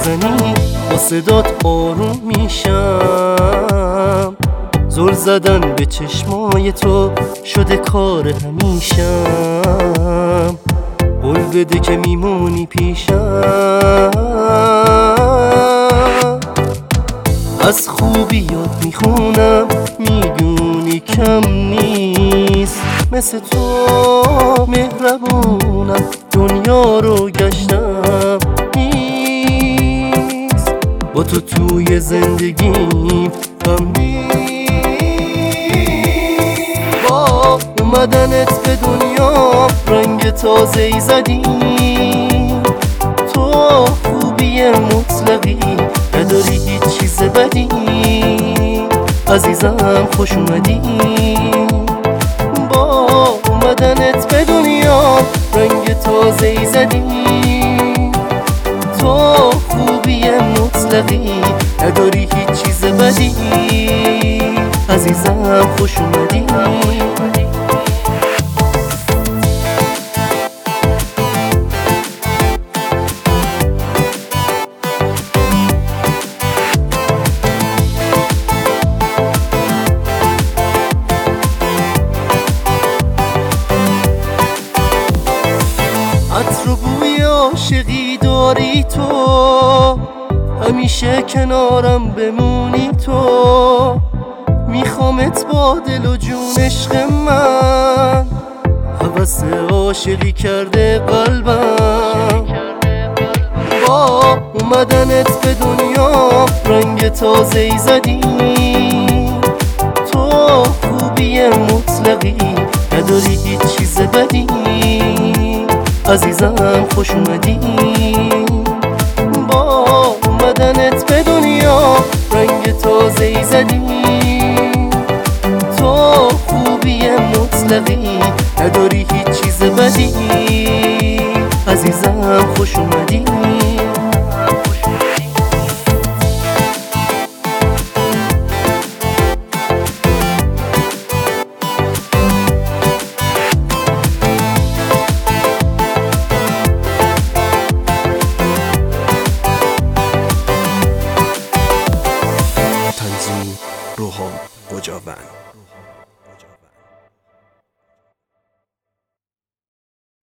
بزنی با صدات آروم میشم. زل زدن به چشمای تو شده کار همیشم. قول بده که میمونی پیشم. از خوبیات میخونم میدونی کم نیست. مثل تو مهربونم دنیا رو گشتم نیست. با تو توی زندگیم غم نیست. با اومدنت به دنیا رنگ تازه‌ای زدی. تو خوبی مطلقی نداری هیچ چیز بدی. عزیزم خوش اومدی. با اومدنت به دنیا رنگ تازه‌ای زدی. تو خوبی مطلقی نداری هیچ چیز بدی. عزیزم خوش اومدی. عطر و بوی عاشقی داری تو. همیشه کنارم بمونی تو. میخوامت با دل و جون عشق من. هوس عاشقی کرده قلبم. با اومدنت به دنیا رنگ تازه‌ای زدی. تو خوبی مطلقی نداری هیچ چیز بدی. عزیزم خوش اومدی. با اومدنت به دنیا رنگ تازه‌ای زدی. تو خوبی مطلقی نداری هیچ چیز بدی. عزیزم خوش اومدی. روحان قجاوند.